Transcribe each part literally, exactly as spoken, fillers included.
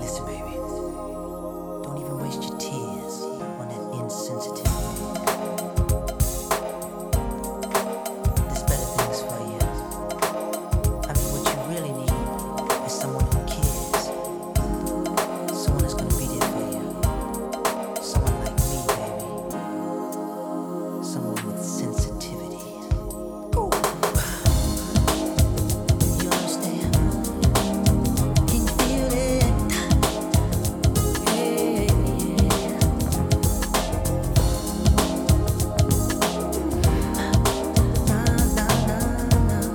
Listen, baby, don't even waste your tears on that insensitive. There's better things for you. I mean, what you really need is someone who cares. Someone that's gonna be there for you. Someone like me, baby. Someone with sensitivity. You understand? Can you feel it? Yeah. Nah, nah, nah, nah.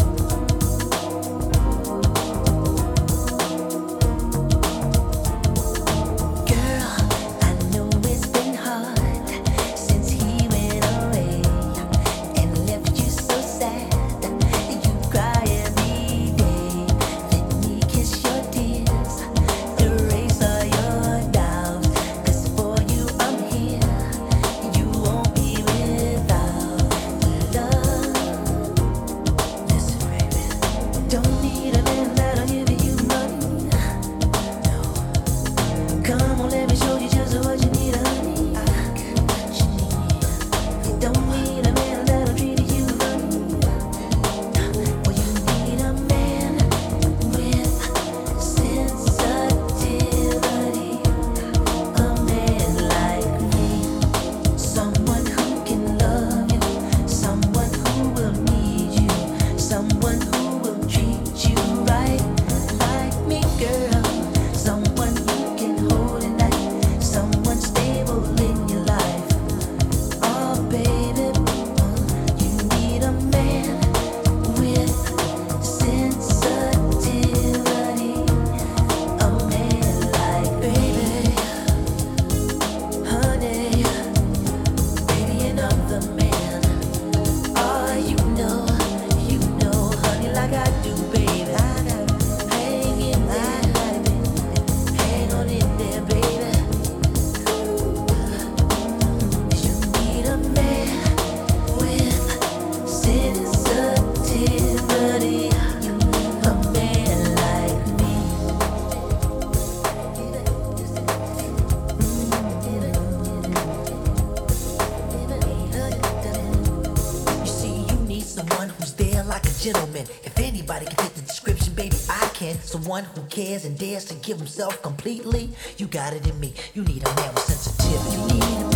Girl, I know it's been hard since he went away and left you so sad. You cry every day. Let me kiss your tears, erase all your doubts. 'Cause for you I'm here. You won't be without love. Listen, baby, don't need a man that'll give you money. No. Come on, let me show you just what you need, honey. I got what you need. You don't need a man that'll treat you funny. Well, you need a man with sensitivity. A man like me. Someone who can love you. Someone who will need you. Someone who will treat you right. Like me, girl. Someone you can hold at night. Someone stable in your life. Oh, baby, you need a man with sensitivity. A man like baby, honey, baby, another man. Oh, you know, you know, honey, like I do, baby. Hang in there, hang on in there, baby. You need a man with sensitivity. A man like me. You see, you need someone who's there like a gentleman. If anybody can fit the description, baby, I can. Someone who cares and dares to give himself completely. You got it in me. You need a man with sensitivity. You need a